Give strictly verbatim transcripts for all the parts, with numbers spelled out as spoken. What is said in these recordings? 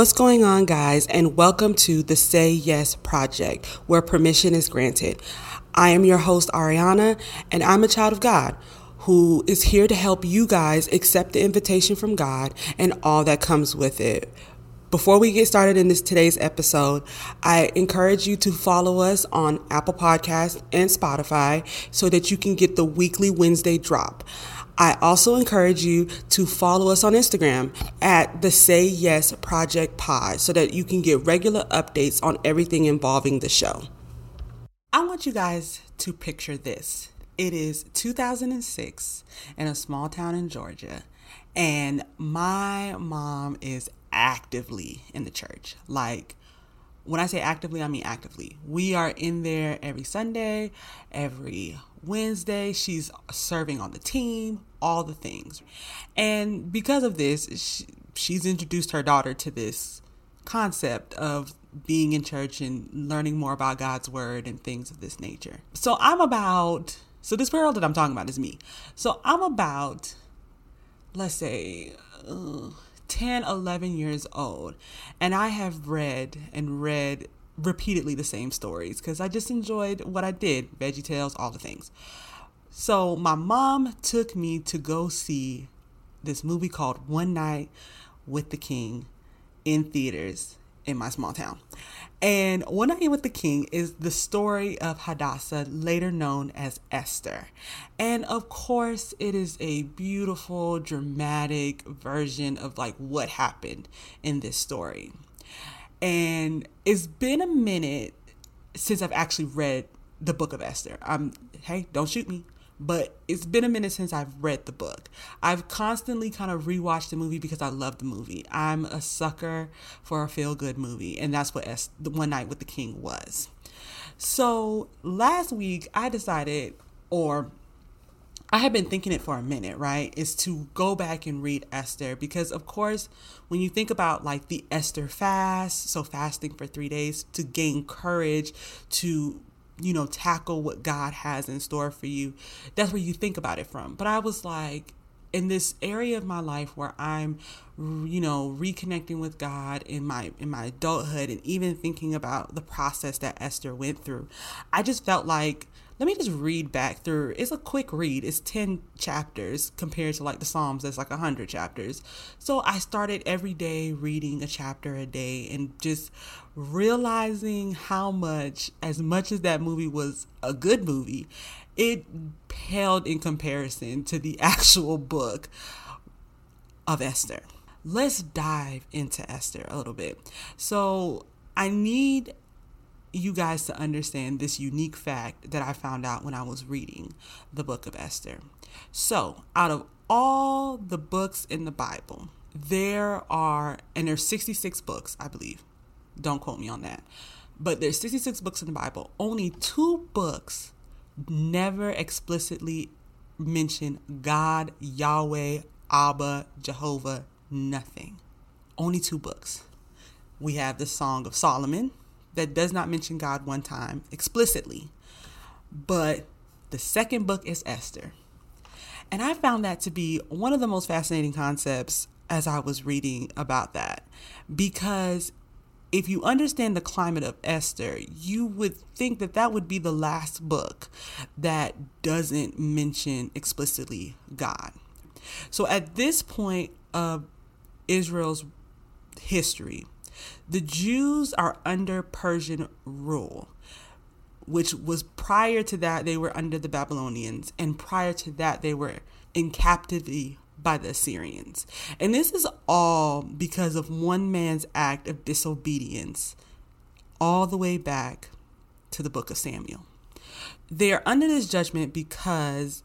What's going on, guys, and welcome to the Say Yes Project, where permission is granted. I am your host, Ariana, and I'm a child of God who is here to help you guys accept the invitation from God and all that comes with it. Before we get started in this today's episode, I encourage you to follow us on Apple Podcasts and Spotify so that you can get the weekly Wednesday drop. I also encourage you to follow us on Instagram at the Say Yes Project Pod so that you can get regular updates on everything involving the show. I want you guys to picture this. It is two thousand six in a small town in Georgia, and my mom is actively in the church. Like, when I say actively, I mean actively. We are in there every Sunday, every Wednesday. She's serving on the team, all the things. And because of this, she, she's introduced her daughter to this concept of being in church and learning more about God's word and things of this nature. So I'm about, so this girl that I'm talking about is me. So I'm about, let's say, uh, ten, eleven years old, and I have read and read repeatedly the same stories because I just enjoyed what I did, VeggieTales, all the things. So my mom took me to go see this movie called One Night with the King in theaters in my small town. And One Night with the King is the story of Hadassah, later known as Esther. And of course, it is a beautiful, dramatic version of like what happened in this story. And it's been a minute since I've actually read the book of Esther. Um, hey, don't shoot me. But it's been a minute since I've read the book. I've constantly kind of rewatched the movie because I love the movie. I'm a sucker for a feel-good movie, and that's what Es- the One Night with the King was. So last week I decided, or I had been thinking it for a minute, right, is to go back and read Esther because, of course, when you think about like the Esther fast, so fasting for three days to gain courage to you know, tackle what God has in store for you. That's where you think about it from. But I was like, in this area of my life where I'm, you know, reconnecting with God in my in my adulthood and even thinking about the process that Esther went through, I just felt like, let me just read back through. It's a quick read. It's ten chapters compared to like the Psalms. That's like one hundred chapters. So I started every day reading a chapter a day and just realizing how much, as much as that movie was a good movie, it paled in comparison to the actual book of Esther. Let's dive into Esther a little bit. So I need you guys to understand this unique fact that I found out when I was reading the book of Esther. So out of all the books in the Bible, there are, and there's sixty-six books, I believe. Don't quote me on that. But there's sixty-six books in the Bible. Only two books never explicitly mention God, Yahweh, Abba, Jehovah, nothing. Only two books. We have the Song of Solomon, that does not mention God one time explicitly. But the second book is Esther. And I found that to be one of the most fascinating concepts as I was reading about that. Because if you understand the climate of Esther, you would think that that would be the last book that doesn't mention explicitly God. So at this point of Israel's history, the Jews are under Persian rule, which was prior to that they were under the Babylonians, and prior to that they were in captivity by the Assyrians. And this is all because of one man's act of disobedience all the way back to the book of Samuel. They are under this judgment because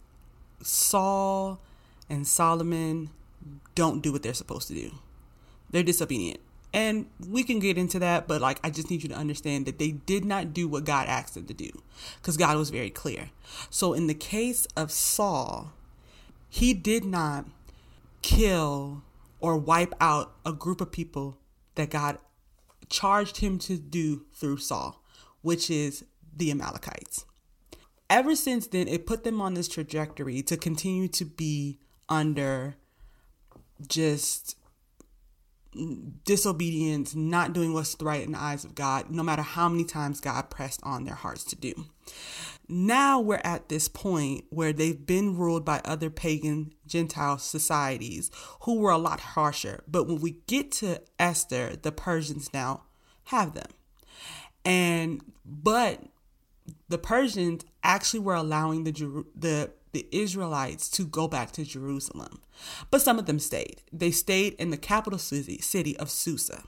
Saul and Solomon don't do what they're supposed to do. They're disobedient. And we can get into that, but like, I just need you to understand that they did not do what God asked them to do because God was very clear. So in the case of Saul, he did not kill or wipe out a group of people that God charged him to do through Saul, which is the Amalekites. Ever since then, it put them on this trajectory to continue to be under just disobedience, not doing what's right in the eyes of God, no matter how many times God pressed on their hearts to do. Now we're at this point where they've been ruled by other pagan Gentile societies who were a lot harsher. But when we get to Esther, the Persians now have them. And but the Persians actually were allowing the the the Israelites to go back to Jerusalem. But some of them stayed. They stayed in the capital city, city of Susa.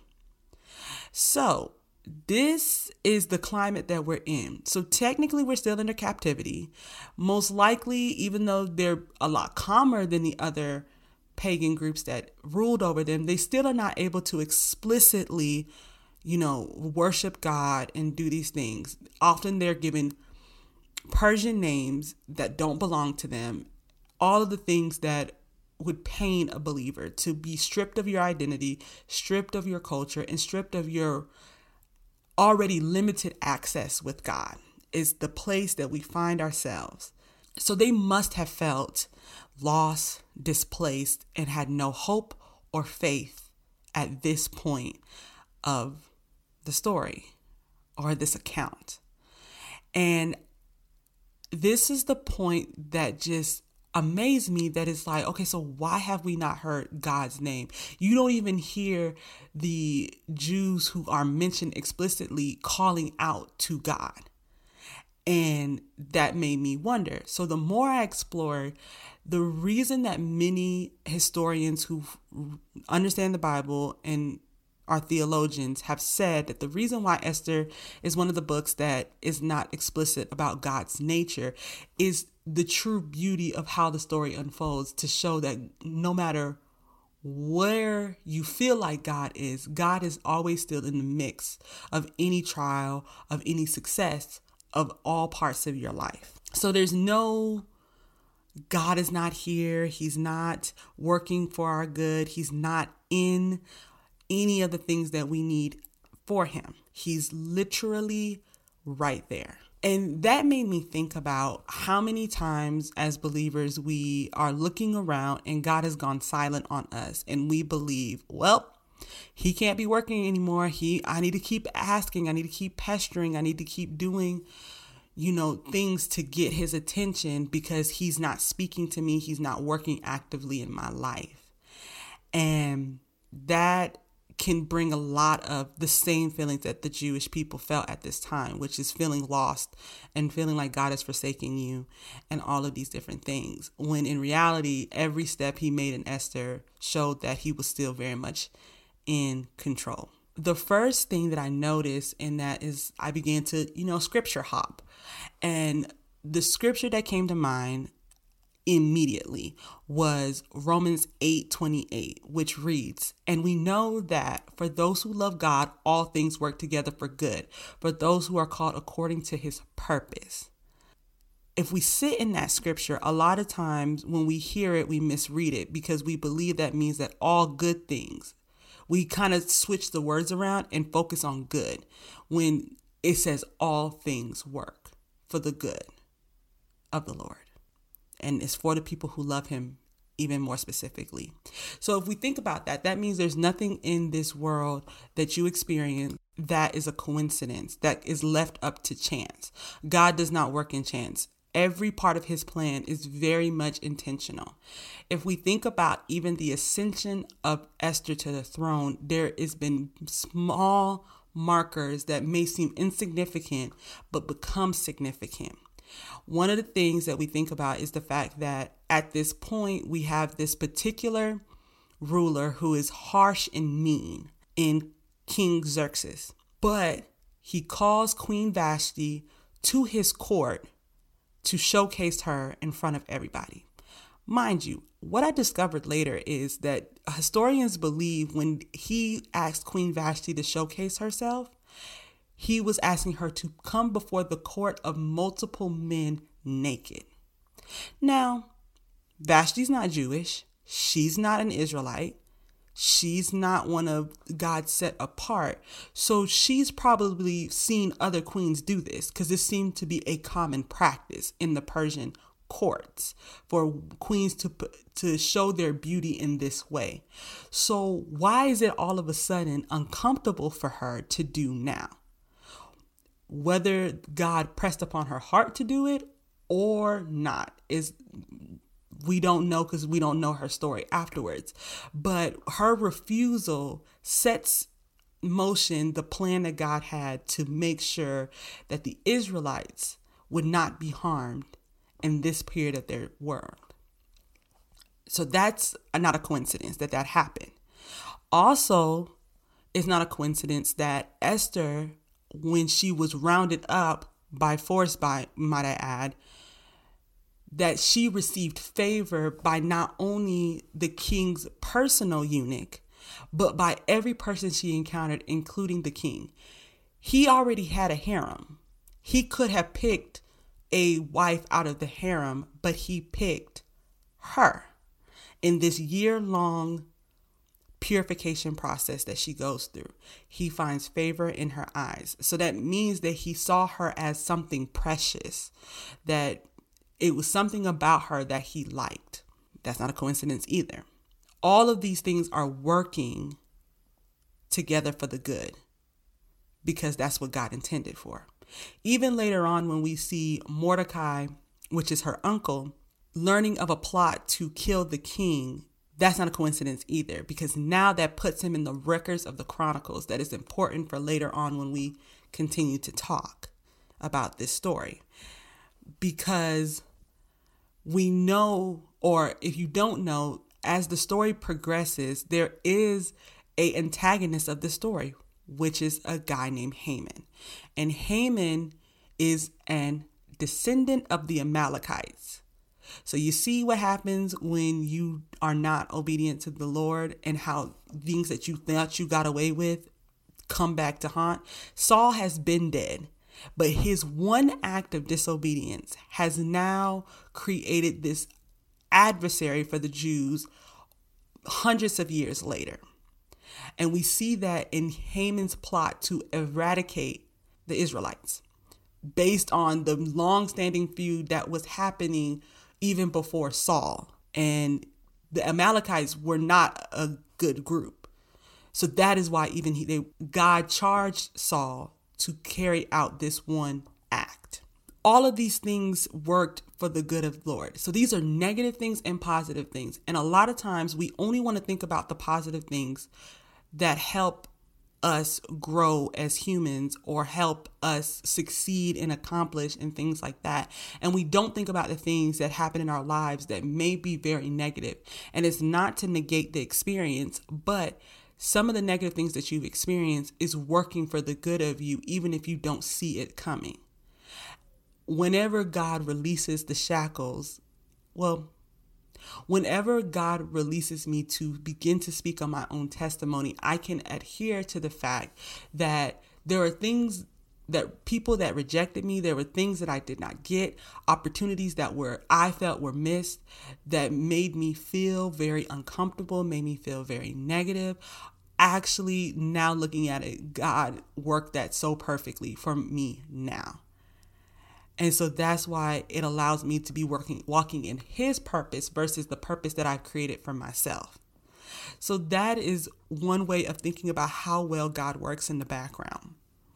So this is the climate that we're in. So technically we're still under captivity. Most likely, even though they're a lot calmer than the other pagan groups that ruled over them, they still are not able to explicitly, you know, worship God and do these things. Often they're given Persian names that don't belong to them. All of the things that would pain a believer, to be stripped of your identity, stripped of your culture, and stripped of your already limited access with God, is the place that we find ourselves. So they must have felt lost, displaced, and had no hope or faith at this point of the story or this account. And this is the point that just amazed me, that it's like, okay, so why have we not heard God's name? You don't even hear the Jews who are mentioned explicitly calling out to God. And that made me wonder. So the more I explored, the reason that many historians who understand the Bible and our theologians have said that the reason why Esther is one of the books that is not explicit about God's nature is the true beauty of how the story unfolds, to show that no matter where you feel like God is, God is always still in the mix of any trial, of any success, of all parts of your life. So there's no, God is not here. He's not working for our good. He's not in any of the things that we need for him. He's literally right there. And that made me think about how many times as believers we are looking around and God has gone silent on us, and we believe, well, he can't be working anymore. He, I need to keep asking. I need to keep pestering. I need to keep doing, you know, things to get his attention because he's not speaking to me. He's not working actively in my life. And that can bring a lot of the same feelings that the Jewish people felt at this time, which is feeling lost and feeling like God is forsaking you and all of these different things. When in reality, every step he made in Esther showed that he was still very much in control. The first thing that I noticed in that is I began to, you know, scripture hop. And the scripture that came to mind immediately was Romans eight twenty-eight, which reads, "And we know that for those who love God, all things work together for good, for those who are called according to his purpose." If we sit in that scripture, a lot of times when we hear it, we misread it because we believe that means that all good things. We kind of switch the words around and focus on good when it says all things work for the good of the Lord. And it's for the people who love him even more specifically. So if we think about that, that means there's nothing in this world that you experience that is a coincidence, that is left up to chance. God does not work in chance. Every part of his plan is very much intentional. If we think about even the ascension of Esther to the throne, there has been small markers that may seem insignificant, but become significant. One of the things that we think about is the fact that at this point, we have this particular ruler who is harsh and mean in King Xerxes, but he calls Queen Vashti to his court to showcase her in front of everybody. Mind you, what I discovered later is that historians believe when he asked Queen Vashti to showcase herself, he was asking her to come before the court of multiple men naked. Now, Vashti's not Jewish. She's not an Israelite. She's not one of God set apart. So she's probably seen other queens do this because this seemed to be a common practice in the Persian courts for queens to to show their beauty in this way. So why is it all of a sudden uncomfortable for her to do now? Whether God pressed upon her heart to do it or not is we don't know, because we don't know her story afterwards. But her refusal sets motion the plan that God had to make sure that the Israelites would not be harmed in this period of their world. So that's not a coincidence that that happened. Also, it's not a coincidence that Esther, when she was rounded up by force, by might I add, that she received favor by not only the king's personal eunuch, but by every person she encountered, including the king. He already had a harem. He could have picked a wife out of the harem, but he picked her in this year-long purification process that she goes through. He finds favor in her eyes. So that means that he saw her as something precious, that it was something about her that he liked. That's not a coincidence either. All of these things are working together for the good, because that's what God intended for. Even later on, when we see Mordecai, which is her uncle, learning of a plot to kill the king, that's not a coincidence either, because now that puts him in the records of the Chronicles. That is important for later on when we continue to talk about this story. Because we know, or if you don't know, as the story progresses, there is a antagonist of the story, which is a guy named Haman. And Haman is an descendant of the Amalekites. So you see what happens when you are not obedient to the Lord, and how things that you thought you got away with come back to haunt. Saul has been dead, but his one act of disobedience has now created this adversary for the Jews hundreds of years later. And we see that in Haman's plot to eradicate the Israelites, based on the long-standing feud that was happening even before Saul. And the Amalekites were not a good group. So that is why even he, they, God charged Saul to carry out this one act. All of these things worked for the good of the Lord. So these are negative things and positive things. And a lot of times we only want to think about the positive things that help us grow as humans, or help us succeed and accomplish and things like that. And we don't think about the things that happen in our lives that may be very negative. And it's not to negate the experience, but some of the negative things that you've experienced is working for the good of you, even if you don't see it coming. Whenever God releases the shackles, well, whenever God releases me to begin to speak on my own testimony, I can adhere to the fact that there are things that people that rejected me, there were things that I did not get, opportunities that were I felt were missed, that made me feel very uncomfortable, made me feel very negative. Actually, now looking at it, God worked that so perfectly for me now. And so that's why it allows me to be working, walking in his purpose versus the purpose that I've created for myself. So that is one way of thinking about how well God works in the background.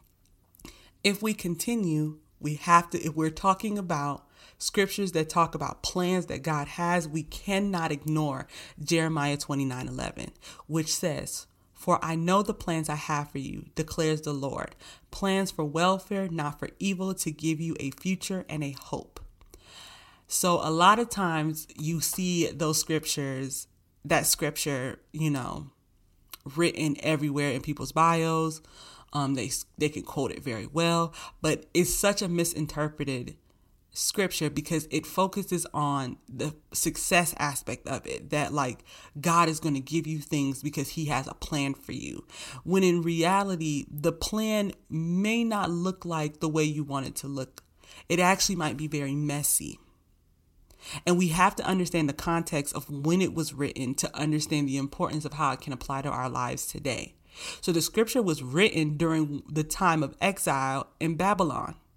If we continue, we have to, if we're talking about scriptures that talk about plans that God has, we cannot ignore Jeremiah twenty-nine eleven, which says, "For I know the plans I have for you, declares the Lord, plans for welfare, not for evil, to give you a future and a hope." So a lot of times you see those scriptures, that scripture, you know, written everywhere in people's bios. Um, they they can quote it very well, but it's such a misinterpreted scripture because it focuses on the success aspect of it, that like God is going to give you things because he has a plan for you, when in reality the plan may not look like the way you want it to look. It actually might be very messy, and we have to understand the context of when it was written to understand the importance of how it can apply to our lives today. So the scripture was written during the time of exile in Babylon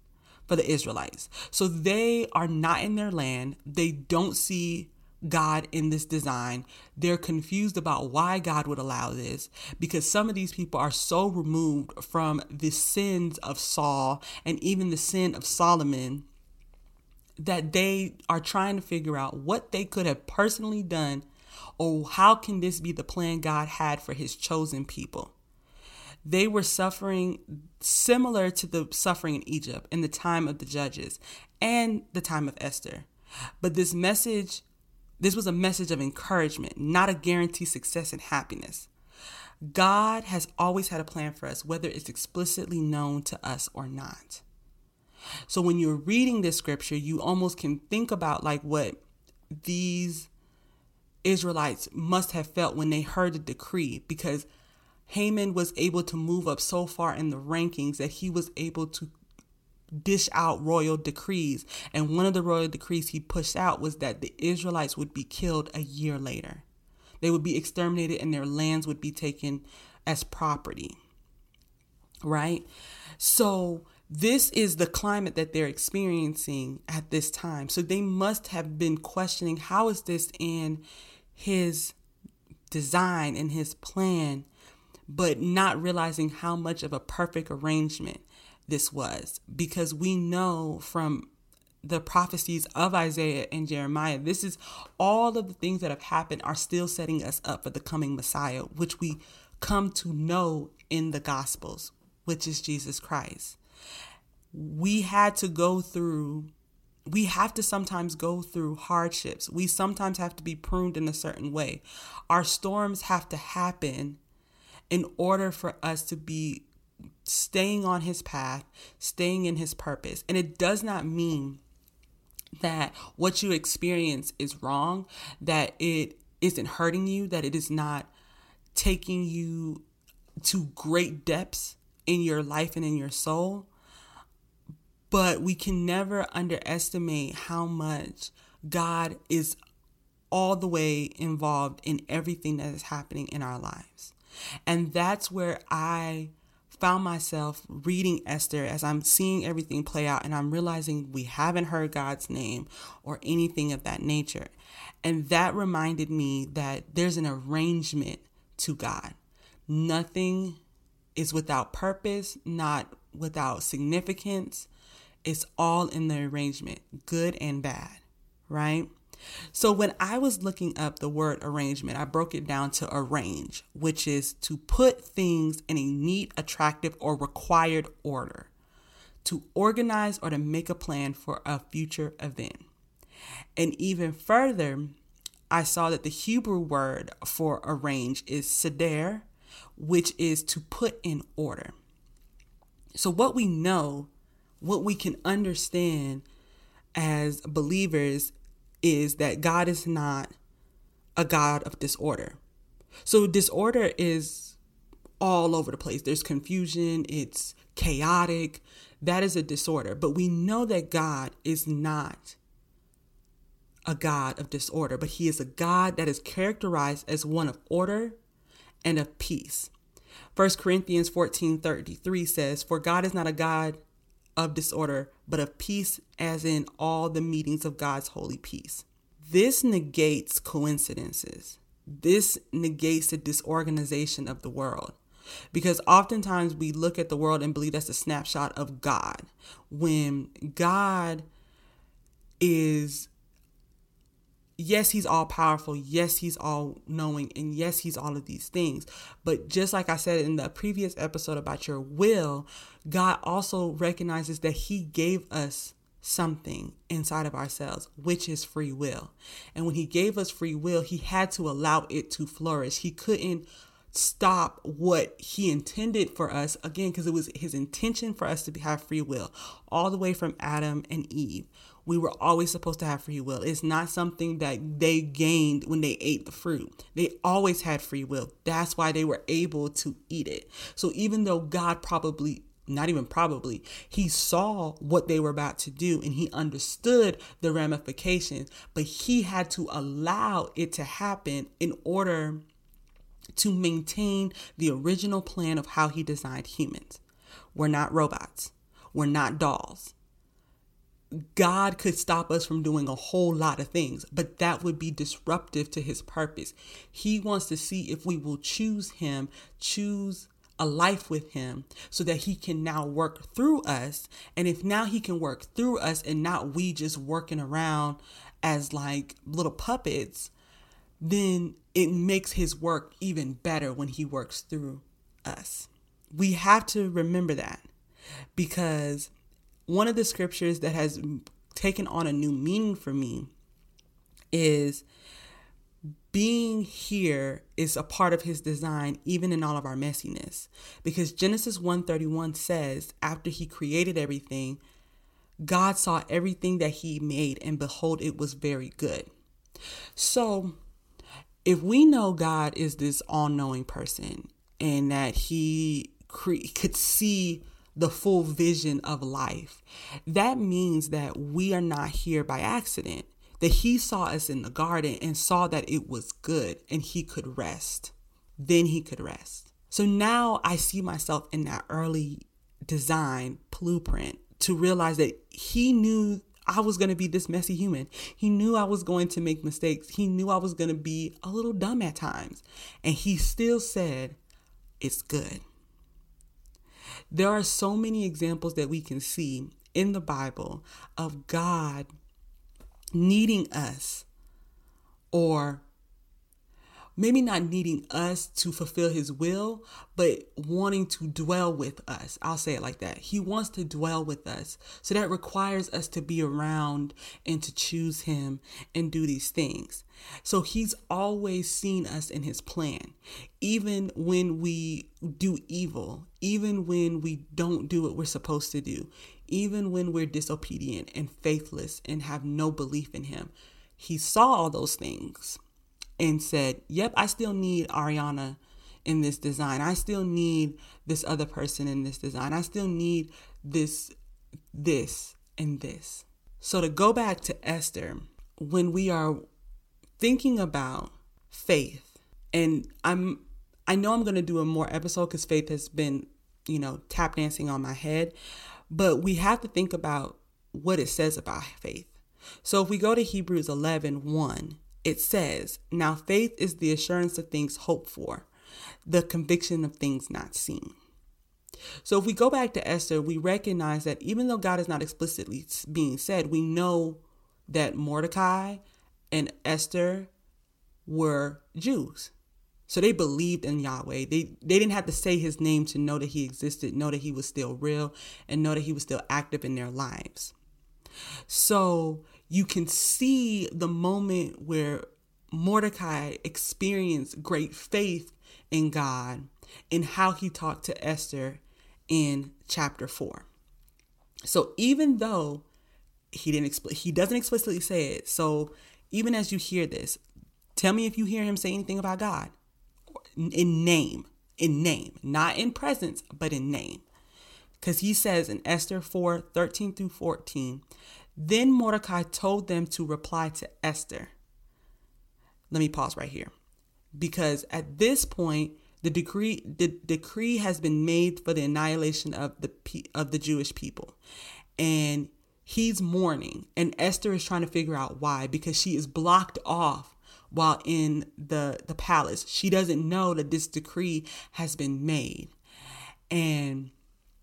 for the Israelites. So they are not in their land. They don't see God in this design. They're confused about why God would allow this, because some of these people are so removed from the sins of Saul and even the sin of Solomon that they are trying to figure out what they could have personally done, or how can this be the plan God had for his chosen people. They were suffering similar to the suffering in Egypt in the time of the judges and the time of Esther. But this message, this was a message of encouragement, not a guaranteed success and happiness. God has always had a plan for us, whether it's explicitly known to us or not. So when you're reading this scripture, you almost can think about like what these Israelites must have felt when they heard the decree, because Haman was able to move up so far in the rankings that he was able to dish out royal decrees. And one of the royal decrees he pushed out was that the Israelites would be killed a year later. They would be exterminated and their lands would be taken as property. Right? So this is the climate that they're experiencing at this time. So they must have been questioning, how is this in his design and his plan, but not realizing how much of a perfect arrangement this was. Because we know from the prophecies of Isaiah and Jeremiah, this is all of the things that have happened are still setting us up for the coming Messiah, which we come to know in the Gospels, which is Jesus Christ. We had to go through, we have to sometimes go through hardships. We sometimes have to be pruned in a certain way. Our storms have to happen in order for us to be staying on his path, staying in his purpose. And it does not mean that what you experience is wrong, that it isn't hurting you, that it is not taking you to great depths in your life and in your soul. But we can never underestimate how much God is all the way involved in everything that is happening in our lives. And that's where I found myself reading Esther as I'm seeing everything play out, and I'm realizing we haven't heard God's name or anything of that nature. And that reminded me that there's an arrangement to God. Nothing is without purpose, not without significance. It's all in the arrangement, good and bad, right? So when I was looking up the word arrangement, I broke it down to arrange, which is to put things in a neat, attractive, or required order, to organize or to make a plan for a future event. And even further, I saw that the Hebrew word for arrange is seder, which is to put in order. So what we know, what we can understand as believers is that God is not a God of disorder. So disorder is all over the place. There's confusion. It's chaotic. That is a disorder. But we know that God is not a God of disorder, but he is a God that is characterized as one of order and of peace. First Corinthians fourteen thirty-three says, "For God is not a God of disorder, but of peace, as in all the meetings of God's holy peace." This negates coincidences. This negates the disorganization of the world. Because oftentimes we look at the world and believe that's a snapshot of God, when God is, yes, he's all powerful. Yes, he's all knowing. And yes, he's all of these things. But just like I said in the previous episode about your will, God also recognizes that he gave us something inside of ourselves, which is free will. And when he gave us free will, he had to allow it to flourish. He couldn't stop what he intended for us, again, because it was his intention for us to have free will all the way from Adam and Eve. We were always supposed to have free will. It's not something that they gained when they ate the fruit. They always had free will. That's why they were able to eat it. So even though God probably, not even probably, he saw what they were about to do and he understood the ramifications, but he had to allow it to happen in order to maintain the original plan of how he designed humans. We're not robots. We're not dolls. God could stop us from doing a whole lot of things, but that would be disruptive to his purpose. He wants to see if we will choose him, choose a life with him, so that he can now work through us. And if now he can work through us and not we just working around as like little puppets, then it makes his work even better when he works through us. We have to remember that, because one of the scriptures that has taken on a new meaning for me is being here is a part of his design, even in all of our messiness. Because Genesis one thirty-one says, after he created everything, God saw everything that he made, and behold, it was very good. So if we know God is this all-knowing person and that he cre- could see the full vision of life, that means that we are not here by accident, that he saw us in the garden and saw that it was good and he could rest. Then he could rest. So now I see myself in that early design blueprint to realize that he knew I was going to be this messy human. He knew I was going to make mistakes. He knew I was going to be a little dumb at times. And he still said, it's good. There are so many examples that we can see in the Bible of God needing us, or maybe not needing us to fulfill his will, but wanting to dwell with us. I'll say it like that. He wants to dwell with us. So that requires us to be around and to choose him and do these things. So he's always seen us in his plan, even when we do evil, even when we don't do what we're supposed to do, even when we're disobedient and faithless and have no belief in him. He saw all those things and said, yep, I still need Ariana in this design. I still need this other person in this design. I still need this, this, and this. So to go back to Esther, when we are thinking about faith, and I'm, I know I'm going to do a more episode because faith has been, you know, tap dancing on my head, but we have to think about what it says about faith. So if we go to Hebrews eleven one, it says, now faith is the assurance of things hoped for, the conviction of things not seen. So if we go back to Esther, we recognize that even though God is not explicitly being said, we know that Mordecai and Esther were Jews. So they believed in Yahweh. They, they didn't have to say his name to know that he existed, know that he was still real, and know that he was still active in their lives. So you can see the moment where Mordecai experienced great faith in God and how he talked to Esther in chapter four. So even though he didn't expl- he doesn't explicitly say it. So even as you hear this, tell me if you hear him say anything about God in name, in name, not in presence, but in name. Because he says in Esther four, thirteen through fourteen, then Mordecai told them to reply to Esther. Let me pause right here. Because at this point, the decree, the decree has been made for the annihilation of the of the Jewish people. And he's mourning. And Esther is trying to figure out why. Because she is blocked off while in the, the palace. She doesn't know that this decree has been made. And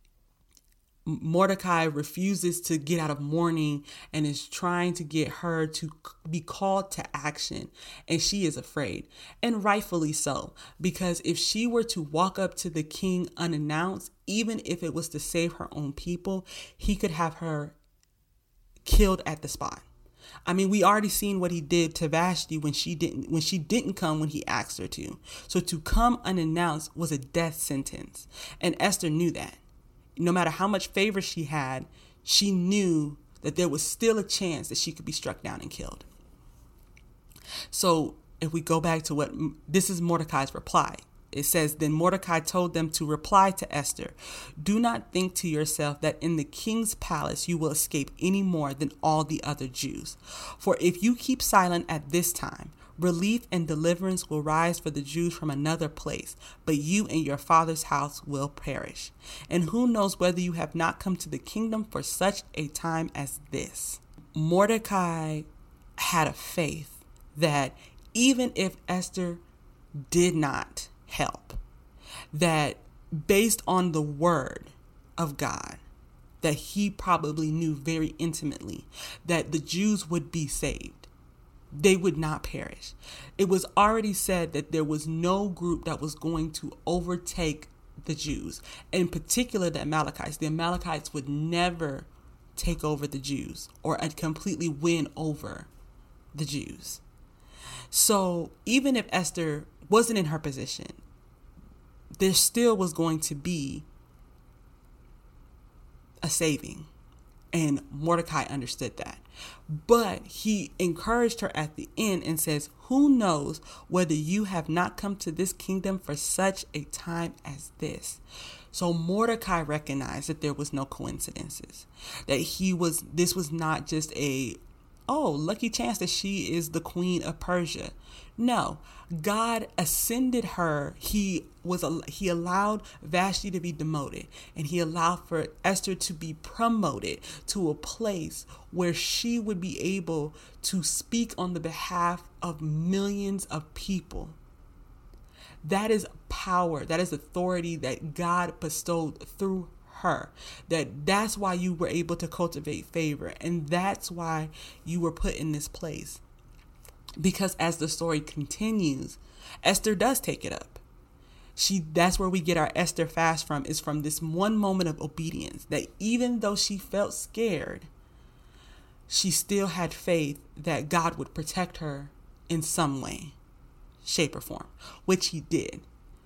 Mordecai refuses to get out of mourning and is trying to get her to be called to action. And she is afraid, and rightfully so, because if she were to walk up to the king unannounced, even if it was to save her own people, he could have her killed at the spot. I mean, we already seen what he did to Vashti when she didn't when she didn't come when he asked her to. So to come unannounced was a death sentence. And Esther knew that. No matter how much favor she had, she knew that there was still a chance that she could be struck down and killed. So if we go back to what, this is Mordecai's reply. It says, then Mordecai told them to reply to Esther, do not think to yourself that in the king's palace you will escape any more than all the other Jews. For if you keep silent at this time, Relief and deliverance will rise for the Jews from another place, but you and your father's house will perish. And who knows whether you have not come to the kingdom for such a time as this. Mordecai had a faith that even if Esther did not help, that based on the word of God, that he probably knew very intimately, that the Jews would be saved. They would not perish. It was already said that there was no group that was going to overtake the Jews, in particular the Amalekites. The Amalekites would never take over the Jews or completely win over the Jews. So even if Esther wasn't in her position, there still was going to be a saving. And Mordecai understood that. But he encouraged her at the end and says, who knows whether you have not come to this kingdom for such a time as this. So Mordecai recognized that there was no coincidences, that he was, this was not just a, oh, lucky chance that she is the queen of Persia. No, God ascended her. He was, he allowed Vashti to be demoted, and he allowed for Esther to be promoted to a place where she would be able to speak on the behalf of millions of people. That is power. That is authority that God bestowed through her. That that's why you were able to cultivate favor, and that's why you were put in this place. Because as the story continues, Esther does take it up. She that's where we get our Esther fast from, is from this one moment of obedience, that even though she felt scared, she still had faith that God would protect her in some way, shape, or form, which he did.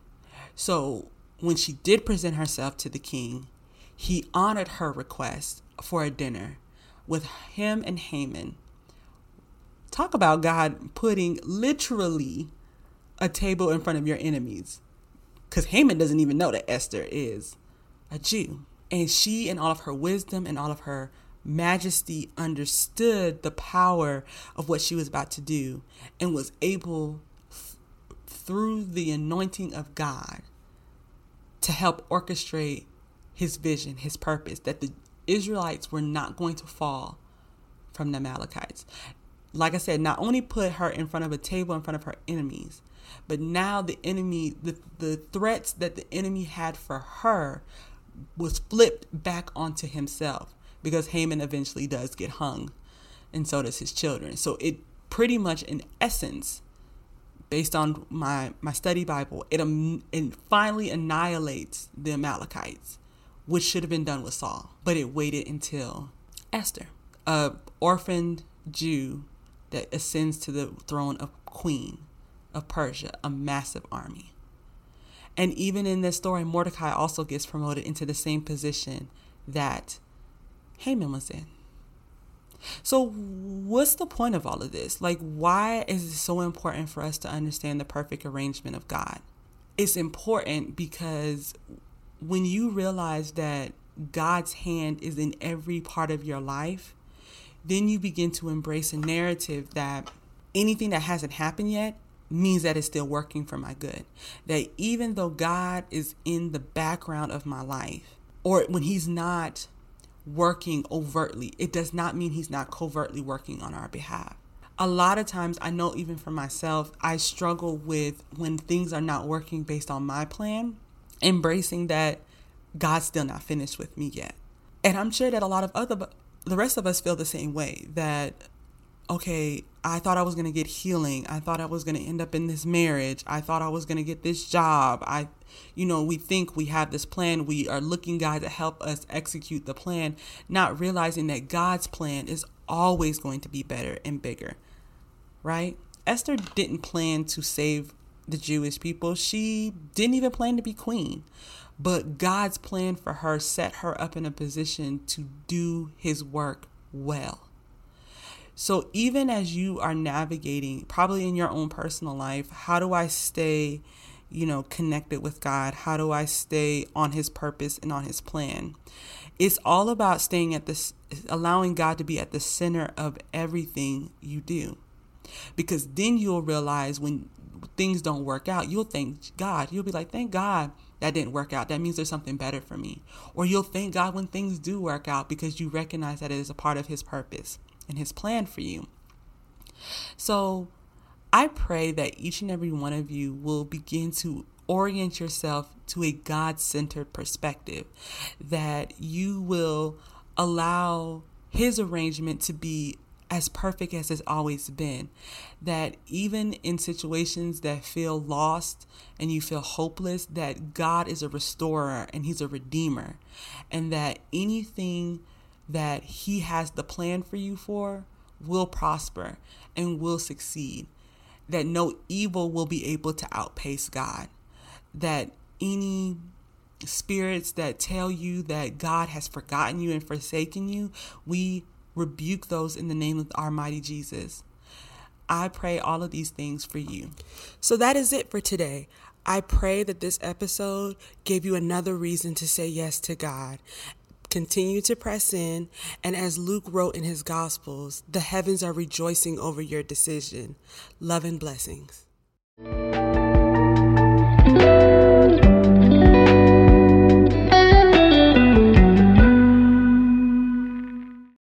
So when she did present herself to the king, he honored her request for a dinner with him and Haman. Talk about God putting literally a table in front of your enemies, because Haman doesn't even know that Esther is a Jew. And she, in all of her wisdom and all of her majesty, understood the power of what she was about to do, and was able, th- through the anointing of God, to help orchestrate his vision, his purpose, that the Israelites were not going to fall from the Amalekites. Like I said, not only put her in front of a table in front of her enemies, but now the enemy, the, the threats that the enemy had for her was flipped back onto himself, because Haman eventually does get hung, and so does his children. So it pretty much, in essence, based on my, my study Bible, it, um, it finally annihilates the Amalekites, which should have been done with Saul. But it waited until Esther, a orphaned Jew that ascends to the throne of queen of Persia, a massive army. And even in this story, Mordecai also gets promoted into the same position that Haman was in. So what's the point of all of this? Like, why is it so important for us to understand the perfect arrangement of God? It's important because when you realize that God's hand is in every part of your life, then you begin to embrace a narrative that anything that hasn't happened yet means that it's still working for my good. That even though God is in the background of my life, or when he's not working overtly, it does not mean he's not covertly working on our behalf. A lot of times, I know even for myself, I struggle with when things are not working based on my plan, embracing that God's still not finished with me yet. And I'm sure that a lot of other, the rest of us feel the same way, that, okay, I thought I was going to get healing. I thought I was going to end up in this marriage. I thought I was going to get this job. I, you know, we think we have this plan. We are looking God to help us execute the plan, not realizing that God's plan is always going to be better and bigger, right? Esther didn't plan to save the Jewish people. She didn't even plan to be queen. But God's plan for her set her up in a position to do his work well. So even as you are navigating, probably in your own personal life, how do I stay, you know, connected with God? How do I stay on his purpose and on his plan? It's all about staying at this, allowing God to be at the center of everything you do. Because then you'll realize when things don't work out, you'll thank God. You'll be like, thank God that didn't work out. That means there's something better for me. Or you'll thank God when things do work out because you recognize that it is a part of his purpose and his plan for you. So I pray that each and every one of you will begin to orient yourself to a God-centered perspective, that you will allow his arrangement to be as perfect as it's always been, that even in situations that feel lost and you feel hopeless, that God is a restorer and he's a redeemer, and that anything that he has the plan for you for will prosper and will succeed, that no evil will be able to outpace God, that any spirits that tell you that God has forgotten you and forsaken you, we rebuke those in the name of our mighty Jesus. I pray all of these things for you. So that is it for today. I pray that this episode gave you another reason to say yes to God. Continue to press in, and as Luke wrote in his Gospels, the heavens are rejoicing over your decision. Love and blessings.